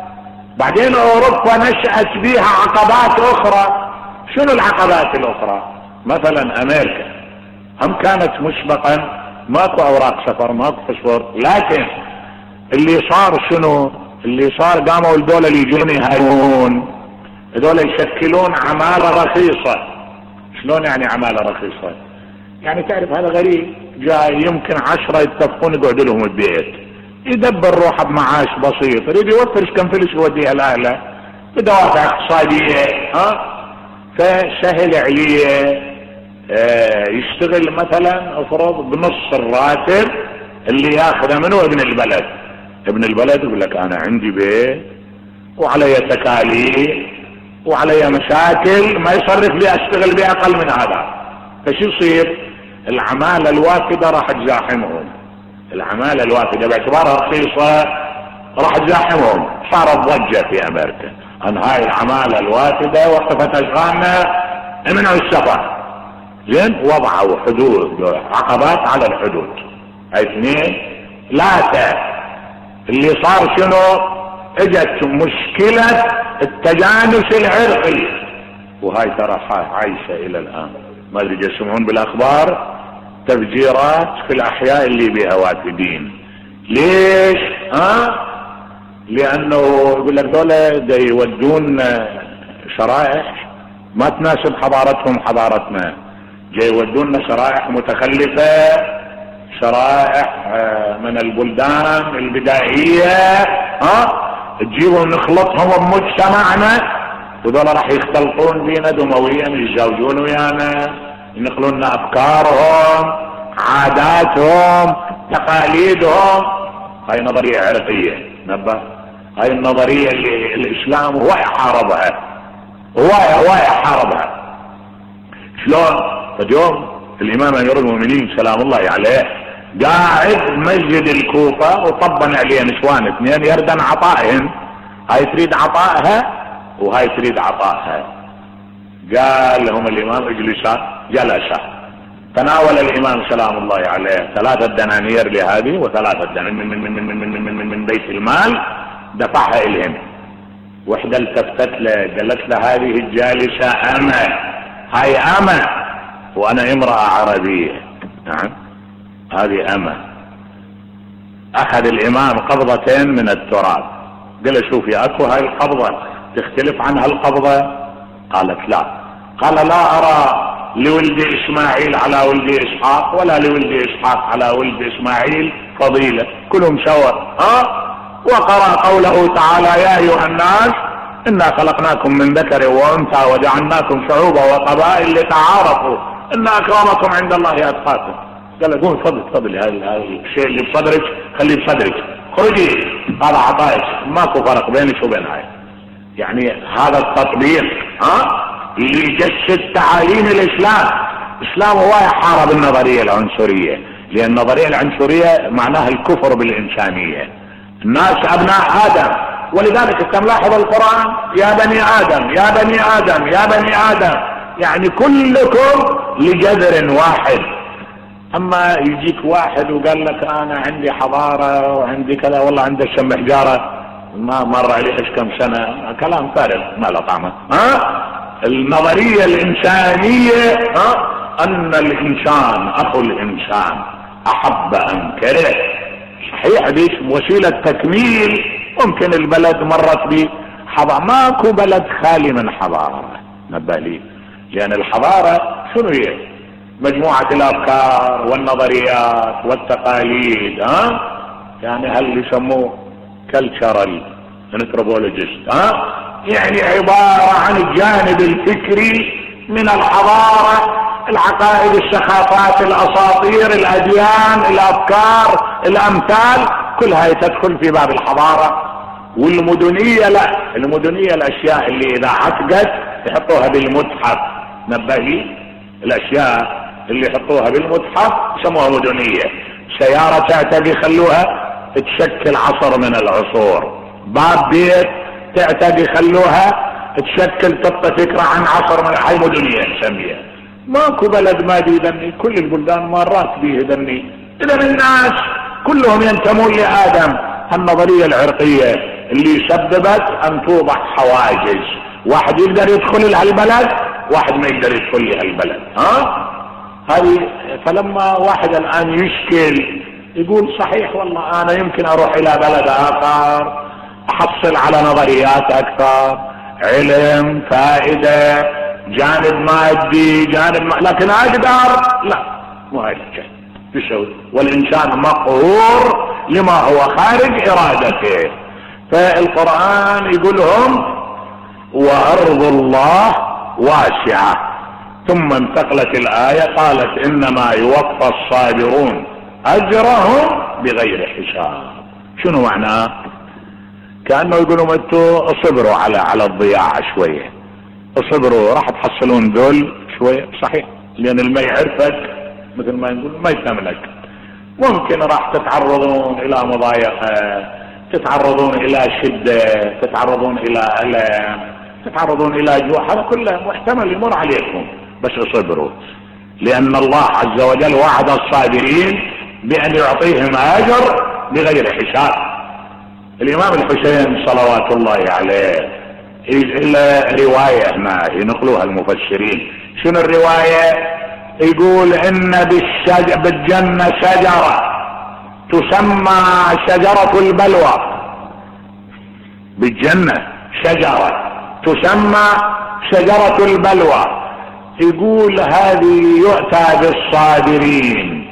بعدين اوروبا نشأت بها عقبات اخرى. شنو العقبات الاخرى؟ مثلا امريكا هم كانت مسبقا ماكو اوراق سفر، ماكو باسبور، لكن اللي صار شنو؟ اللي صار قاموا الدولة اللي يجون يهاجمون، هذول يشكلون عمالة رخيصة. شلون يعني عمالة رخيصة؟ يعني تعرف هذا غريب جاي يمكن عشرة يتفقون يقعدوا لهم البيت، يدبر روحه بمعاش بسيط، يريد يوفر كم فلوس يوديها لاهله بدوافع اقتصادية، ها؟ فسهل عليه اه يشتغل مثلا افرض بنص الراتب اللي ياخذه منه ابن البلد. ابن البلد يقول لك انا عندي بيت وعلي تكاليف وعلي مشاكل، ما يصرف لي اشتغل باقل من هذا. فشو يصير؟ العمالة الوافدة راح تزاحمهم، العمالة الوافدة باعتبارها رخيصة راح تزاحمهم. صارت ضجة في امريكا ان هاي العمالة الوافدة وقفت اشغالنا، امنعوا السفر. زين، وضعوا حدود، عقبات على الحدود. هاي اثنين. ثلاثة، اللي صار شنو؟ اجت مشكلة التجانس العرقي، وهاي ترى عايشة الى الان. ما ادري يسمعون بالاخبار تفجيرات في الاحياء اللي بها وافدين. ليش؟ ها؟ لانه يقول لك دولة دا يودون شرائح ما تناسب حضارتهم حضارتنا، جاي يودون شرائح متخلفة، شرائح من البلدان البدائية، ها؟ تجيبهم نخلطهم بمجتمعنا، وذولا راح يختلطون بينا دمويا، يتزوجون ويانا، ينقلون لنا افكارهم، عاداتهم، تقاليدهم. هاي نظرية عرقية، نبه. هاي النظرية اللي الاسلام هو يحاربها، هو هو يحاربها. شلون؟ اليوم الامام امير المؤمنين سلام الله عليه قاعد مسجد الكوفة وطبن عليه نسوان اثنين يردن عطائهن، هاي تريد عطائها وهاي تريد عطائها. قال لهم الامام اجلسا، جلسا، تناول الامام سلام الله عليه ثلاثة دنانير لهذه وثلاثة دنانير من, من, من, من, من, من, من, من بيت المال، دفعها الهم. وحدة التفتت له قالت له هذه الجالسة أمة، هاي أمة وأنا امرأة عربية. نعم هذه أمة. أخذ الإمام قبضتين من التراب، قال شوفي أكو هاي القبضة تختلف عن هالقبضة؟ قالت لا. قال لا أرى لولد إسماعيل على ولد إسحاق ولا لولد إسحاق على ولد إسماعيل فضيلة، كلهم سوا. ها؟ وقرأ قوله تعالى يا أيها الناس إنا خلقناكم من ذكر وأنثى وجعلناكم شعوبا وقبائل لتعارفوا إن أكرمكم عند الله أتقاكم. قال قوم تفضل تفضل، هذا الشيء اللي بصدرك خليه بصدرك، خرجي، هذا عطائك، ماكو فرق بينك وبين هاي. يعني هذا التطبيق ها اللي يجسد تعاليم الإسلام. الإسلام هو يحارب النظرية العنصرية، لأن النظرية العنصرية معناها الكفر بالإنسانية. الناس أبناء آدم، ولذلك تلاحظ القرآن يا بني آدم يا بني آدم يا بني آدم، يعني كلكم لجذر واحد. أما يجيك واحد وقال لك أنا عندي حضارة وعندي كذا، والله عنده شم حجارة ما مر عليش كم سنة، كلام فارغ ما له طعمه. ها؟ النظرية الإنسانية ها أن الإنسان أخو الإنسان أحب أم كره. صحيح دي وسيلة تكميل. ممكن البلد مرت بي حضارة، ماكو بلد خالي من حضارة، نبه لي. لأن الحضارة شنو هي؟ مجموعة الأفكار والنظريات والتقاليد. ها يعني هل يسموه كالتشرال انثروبولوجيست، ها يعني عبارة عن الجانب الفكري من الحضارة، العقائد، الثقافات، الأساطير، الأديان، الأفكار، الأمثال، كلها تدخل في باب الحضارة. والمدنية لا، المدنية الأشياء اللي إذا عتقت يحطوها بالمتحف. نبهي الاشياء اللي يحطوها بالمتحف يسموها مدنية. سيارة تعتقي يخلوها تشكل عصر من العصور. باب بيت تعتقي يخلوها تشكل تبقى فكرة عن عصر من هاي مدنية نسميها. ماكو بلد ما بيدني، كل البلدان مرات بيهدني. اذا الناس كلهم ينتمون لآدم. النظرية العرقية اللي سببت ان توضع حواجز، واحد يقدر يدخل لهالبلد واحد ما يقدر يدخل لهالبلد. ها هذه. فلما واحد الان يشكل يقول صحيح والله انا يمكن اروح الى بلد اخر احصل على نظريات اكثر، علم، فائدة، جانب مادي، جانب ما... لكن اقدر لا مو هيك تسوي. والانسان مقهور لما هو خارج ارادته. فالقرآن يقولهم وارض الله واسعة. ثم انتقلت الآية قالت انما يوفى الصابرون اجرهم بغير حساب. شنو معناه؟ كأنه يقولوا انتوا اصبروا على على الضياع شوية، اصبروا راح تحصلون ذل شوية. صحيح، لان اللي ما يعرفك مثل ما نقول ما يتملك. ممكن راح تتعرضون الى مضايقة، تتعرضون الى شدة، تتعرضون الى ألم، تتعرضون الى جوع، هذا كله محتمل يمر عليكم، بس اصبروا. لان الله عز وجل وعد الصابرين بان يعطيهم اجر بغير حساب. الامام الحسين صلوات الله عليه إلى رواية ما ينقلوها المفسرين. شنو الرواية؟ يقول ان بالشج... بالجنة شجرة تسمى شجرة البلوى. بالجنة شجرة تسمى شجرة البلوى. يقول هذه يؤتى بالصابرين،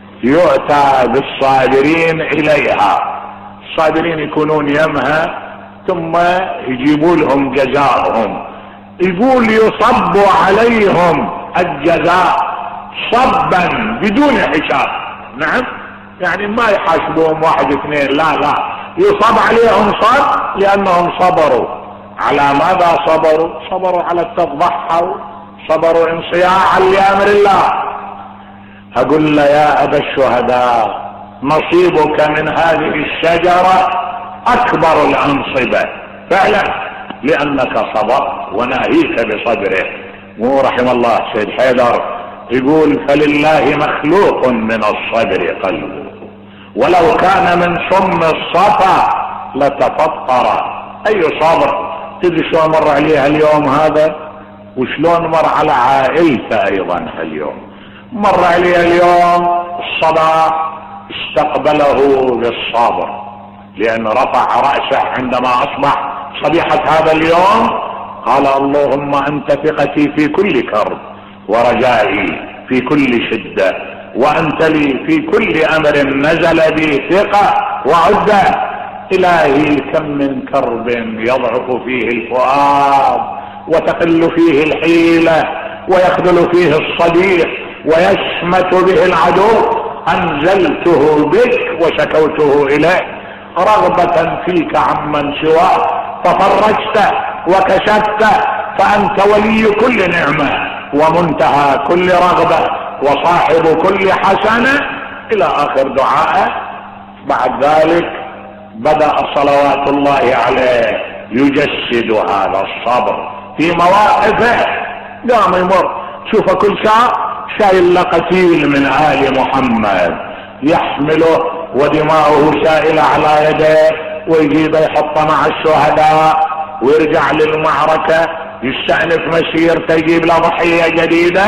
يؤتى بالصابرين اليها. الصابرين يكونون يمها ثم يجيبوا لهم جزاءهم. يقول يصب عليهم الجزاء صبا بدون حساب. نعم، يعني ما يحاسبوهم واحد اثنين، لا لا، يصب عليهم صب لانهم صبروا. على ماذا صبروا؟ صبروا على التضحى، صبروا انصياعا لامر الله. اقول له يا ابا الشهداء نصيبك من هذه الشجرة اكبر الانصبة فعلا، لانك صبرت وناهيك بصبره. ورحم الله سيد حيدر يقول فلله مخلوق من الصبر قلبه ولو كان من سم الصفا لتفطر. اي صبر. تدري شلون مر عليها اليوم هذا وشلون مر على عائلته ايضا اليوم. مر عليها اليوم الصباح استقبله بالصبر، لأنه رفع رأسه عندما أصبح صبيحة هذا اليوم قال اللهم أنت ثقتي في كل كرب ورجائي في كل شدة، وأنت لي في كل أمر نزل بي ثقة وعدة. إلهي كم من كرب يضعف فيه الفؤاد وتقل فيه الحيلة ويخذل فيه الصديق ويشمت به العدو، أنزلته بك وشكوته إليك رغبة فيك عمن سواك ففرجته وكشفته، فأنت ولي كل نعمة ومنتهى كل رغبة وصاحب كل حسنة إلى آخر دعائه. بعد ذلك بدأ صلوات الله عليه يجسد هذا الصبر في مواقفه. قام يمر شوف كل ساعة شايل لقتيل من آل محمد يحمله ودماؤه سائلة على يديه، ويجيب يحطه مع الشهداء ويرجع للمعركة يستأنف مسيرته يجيب له ضحية جديدة،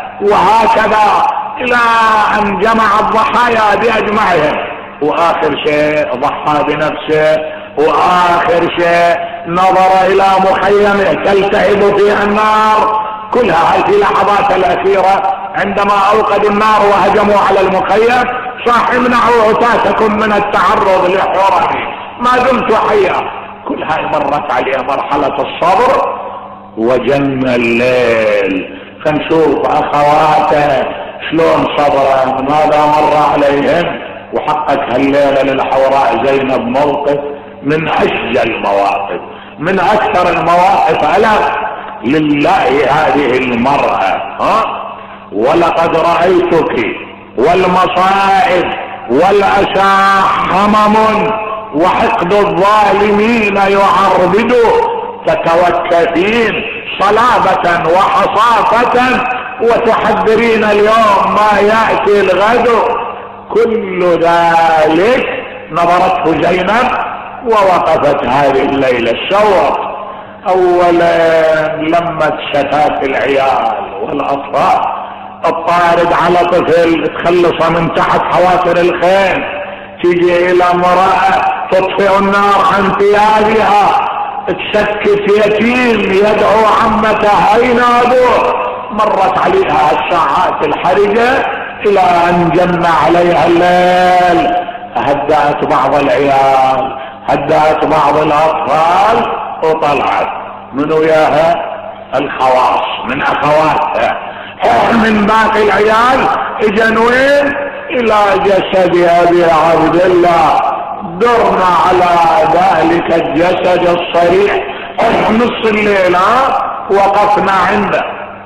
وهكذا إلى أن جمع الضحايا بأجمعهم. وآخر شيء ضحى بنفسه، وآخر شيء نظر إلى مخيمه تلتهب فيها النار. كلها هاي في لحظات الأخيرة عندما أوقدوا النار وهجموا على المخيم صاح امنعوا عتاتكم من التعرض لحرمي ما دمت حيا. كل هاي مرت عليه مرحلة الصبر. وجن الليل فنشوف أخواته شلون صبرا ماذا مر عليهم. وحقق هالليلة للحوراء زينب موقف من أشجى المواقف، من أكثر المواقف ألم. لله هذه المرأة. ها؟ ولقد رأيتك والمصائب والأسى حمم وحقد الظالمين يعربد تتوكفين صلابة وحصافة وتحذرين اليوم ما يأتي الغد. كل ذلك نظرته زينب ووقفت هذه الليلة الشوق. اولا لمت شتات العيال والاطفال، الطارد على طفل تخلصه من تحت حوافر الخيل، تيجي الى امرأة تطفئ النار عن ثيابها، تسكت يتيم يدعو عمته اين ابوه. مرت عليها الساعات الحرجة الى ان جن عليها الليل. هدأت بعض العيال، هدأت بعض الاطفال، وطلعت من وياها الخواص من اخواتها من باقي العيال. اجن وين؟ الى جسد ابي عبد الله. درنا على ذلك الجسد الصريح نص الليل وقفنا عنده.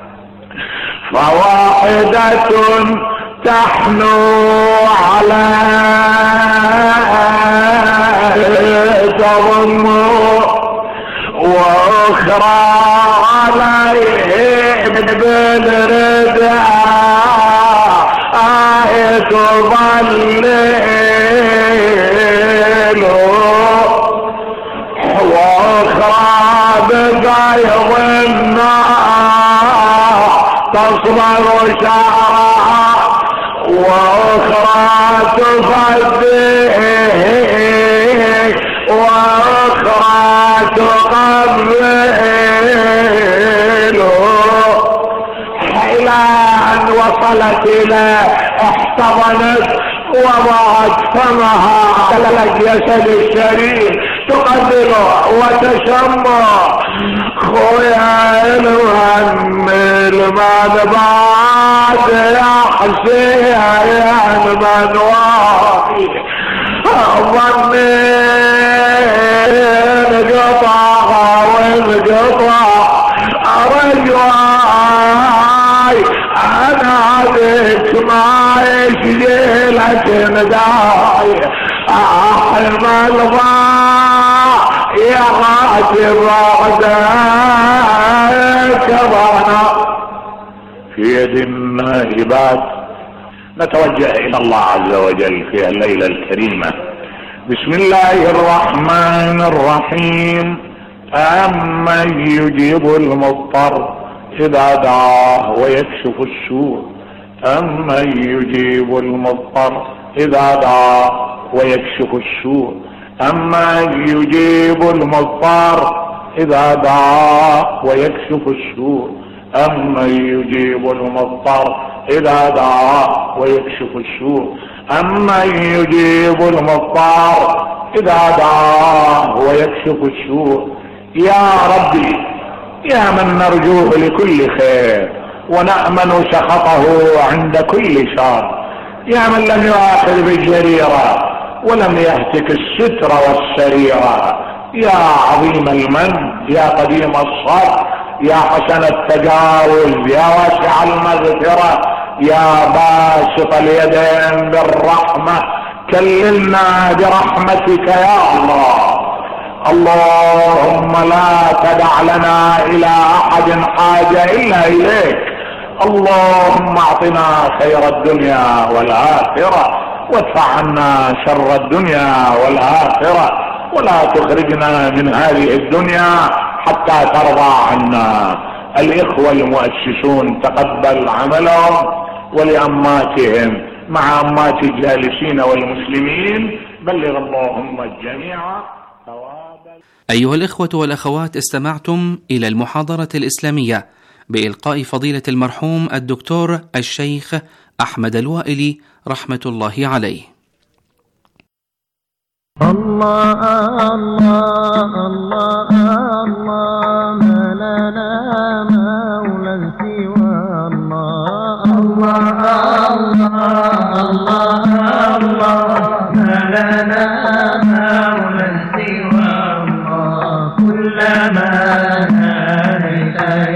فواحدة تحنو على تضم واخرى عليه بالرداء تظلل واخرى بقيض النار تصبر شعرها واخرى تفديه واخرى تقبله الى ان وصلت الى احتضنت وضعت فمها على الجسد الشريف تقبله وتشمه. خويا المهمل من بعد يا حسين يا المنواحي ظنين قطع وانقطع رجواي انا بك ما يشجلك نداي احمل ضاع يا غاتب بعدك ضانا. في يد النائبات نتوجه الى الله عز وجل في الليلة الكريمة. بسم الله الرحمن الرحيم. أمن يجيب المضطر إذا دعاه ويكشف السوء. أمن يجيب المضطر إذا دعاه ويكشف السوء. أمن يجيب المضطر إذا دعاه ويكشف السوء. أمن يجيب المضطر إذا دعاه ويكشف السوء. أمن يجيب المضطر إذا دعاه ويكشف السوء. يا ربي يا من نرجوه لكل خير ونأمن سخطه عند كل شر. يا من لم يؤاخذ بالجريرة ولم يهتك الستر والسريرة. يا عظيم المن يا قديم الصبر يا حسن التجاوز يا واسع المغفرة يا باسط اليدين بالرحمة كللنا برحمتك يا الله. اللهم لا تدع لنا الى احد حاجة الا اليك. اللهم اعطنا خير الدنيا والاخرة وادفع عنا شر الدنيا والاخرة ولا تخرجنا من هذه الدنيا حتى ترضى عنا. الاخوة المؤسسون تقبل عملهم ولأماتهم مع أمات الجالسين والمسلمين بلغ اللهم الجميع ثواب. أيها الإخوة والأخوات، استمعتم إلى المحاضرة الإسلامية بإلقاء فضيلة المرحوم الدكتور الشيخ أحمد الوائلي رحمة الله عليه. الله الله الله الله ما لنا مولى سوى الله. الله الله الله الله ما لنا مولى سوى الله. كلما ناديت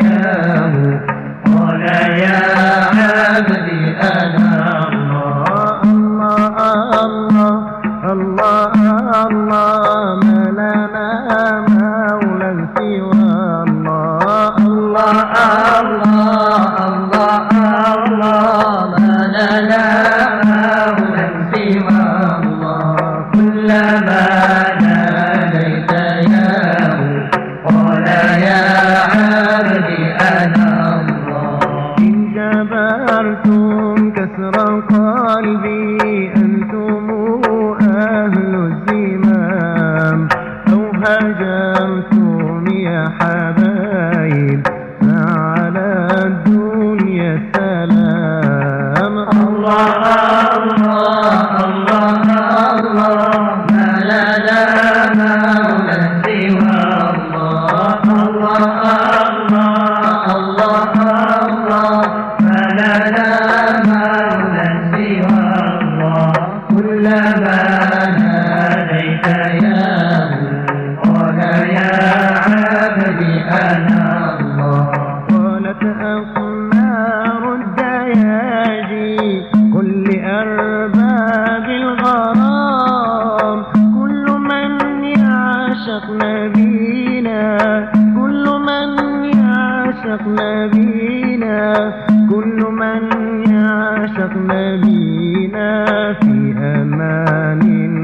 الله ما لنا مولى سوى الله الله الله الله الله ما لنا مولى سوى الله كلما ناديت ياه قال يا عبدي أنا الله إن جبرتم كسر قلبي أنتم أهل الزمام أو هجرتم يا حبايب فعلى الدنيا السلام الله الله الله الله ما لنا مولى سوى الله الله الله الله الله ما لنا مولى سوى الله كلما ناديت ياه قال يا عبدي أنا الله قالت أقمار الدياجي قل لأرباب الغرام كل من يعشق نبينا كل من يعشق نبينا كل من يعشق نبينا في أمان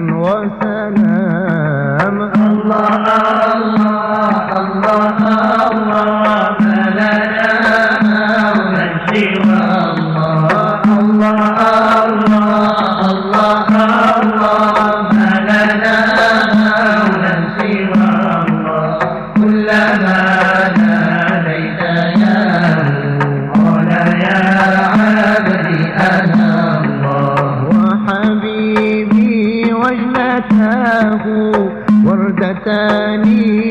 وسلام الله الله الله الله ما لنا مولى سوى الله الله الله الله الله ما لنا مولى سوى الله كلما ناديت ياه قال يا عبدي أنا الله وحبيبي وجنتاه وردتان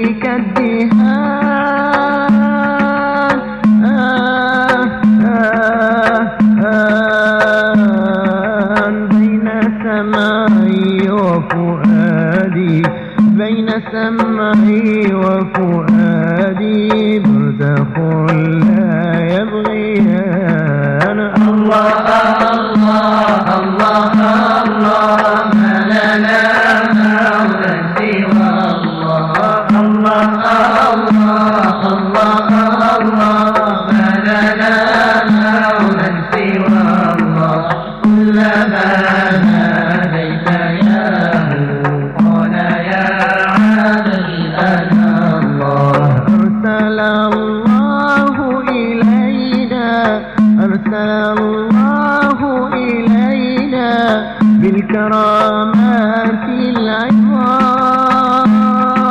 كالدهان آه آه آه بين سمعي وفؤادي بين سمعي وفؤادي برزخ لا يبغيان الله الله الله الله ما لنا مولى سوى الله الله الله الله الله ما لنا مولى سوى الله كلما ناديت ياه قال يا عبدي أنا الله أرسل الله إلينا أرسل الله إلينا بالكرامات العظام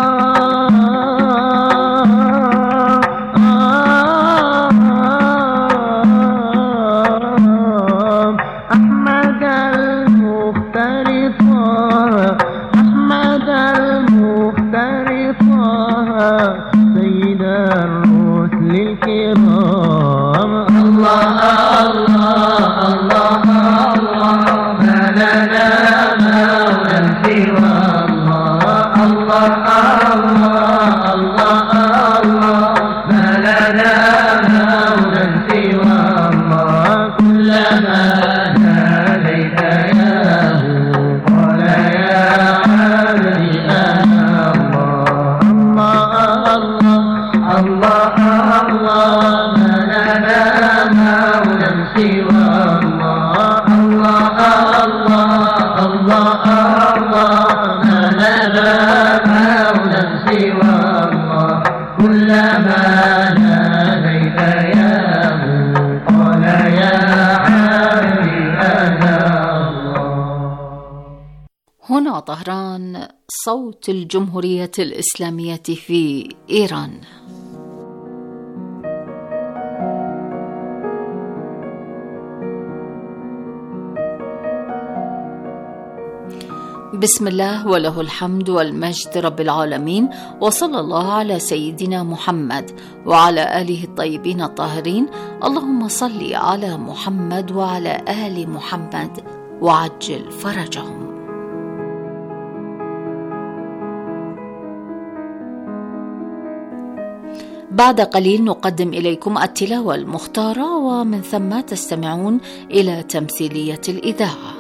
أحمد المختار طه أحمد المختار طه سيد الرسل الكرام الله الله الله الله ما لنا مولى سوى الله الله الله الله الله ما لنا مولى سوى الله كلما ناديت ياه قال يا عبدي أنا الله الله الله الله ما لنا مولى سوى الله الله الله الله الله ما لنا مولى سوى الله كلما ناديت ياه قال يا عبدي أنا الله. هنا طهران، صوت الجمهورية الإسلامية في إيران. بسم الله وله الحمد والمجد رب العالمين، وصلى الله على سيدنا محمد وعلى آله الطيبين الطاهرين. اللهم صل على محمد وعلى آل محمد وعجل فرجهم. بعد قليل نقدم إليكم التلاوة المختارة، ومن ثم تستمعون إلى تمثيلية الإذاعة.